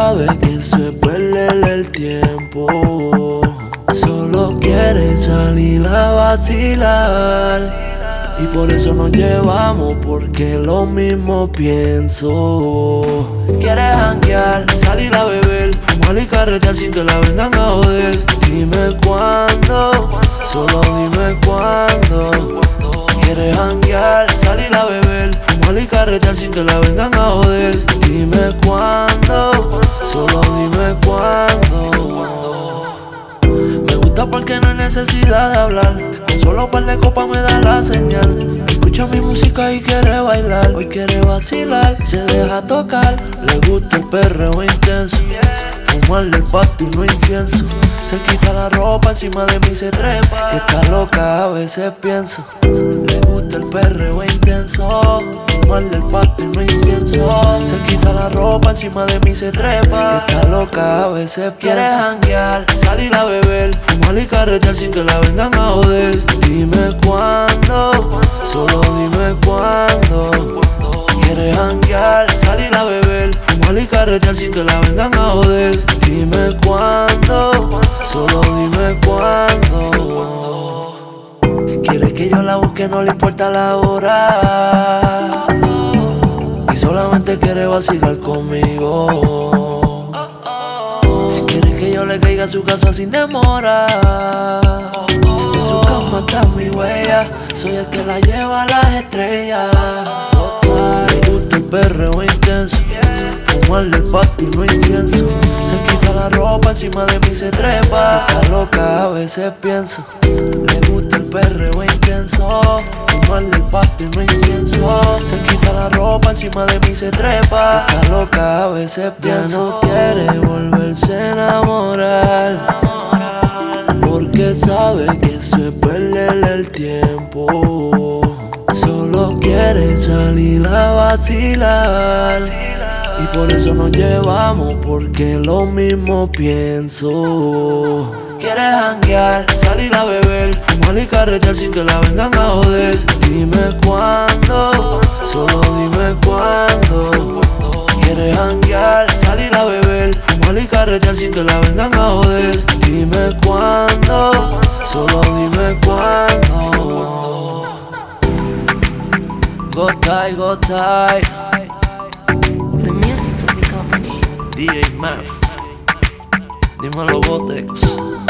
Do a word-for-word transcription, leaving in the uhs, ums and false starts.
sabe que eso es perder el tiempo. Solo quiere salir a vacilar y por eso nos llevamos, porque lo mismo pienso. Quieres janguear, salir a beber, fumar y carretear sin que la vengan a joder. Dime cuándo, solo dime cuándo. Quieres janguear, salir a beber, fumar y carretear sin que la vengan a joder. Dime cuándo, solo dime cuándo. Me gusta porque no hay necesidad de hablar, con solo un par de copas me da la señal. Escucha mi música y quiere bailar, hoy quiere vacilar, se deja tocar. Le gusta el perreo intenso, fumarle el pasto y no incienso. Se quita la ropa, encima de mí se trepa, que está loca, a veces pienso. Le gusta el perreo intenso, fumarle el pasto y no incienso. Se quita la ropa, encima de mí se trepa, que está loca, a veces pienso. Quiere janguear, salir a beber, fumar y carretear sin que la vengan a joder. Dime cuándo, solo dime cuándo. Quiere janguear, salir a beber, fumar y carretear sin que la vengan a joder. Dime cuándo, solo dime cuándo. Quiere que yo la busque, no le importa la hora, y solamente quiere vacilar conmigo. Quiere que yo le caiga a su casa sin demora. En su cama está mi huella, soy el que la lleva a las estrellas. Me gusta el perreo intenso, fumarle el pasto y no incienso. Se quita la ropa, encima de mí se trepa, está loca, a veces pienso. Le gusta el perreo intenso, fumarle el pasto y no incienso. Se quita la ropa, encima de mí se trepa, está loca, a veces pienso. Ya no quiere volverse a enamorar, porque sabe que eso es perder el tiempo. Solo quiere salir a vacilar y por eso nos llevamos, porque lo mismo pienso. Quiere janguear, salir a beber, fumar y carretear sin que la vengan a joder. Dime cuándo, solo dime cuándo. Quiere janguear, salir a beber, fumar y carretear sin que la vengan a joder. Dime cuándo, solo dime cuándo. Go tie, go tie. The music from the company. D J Murph, dímelo Gotex.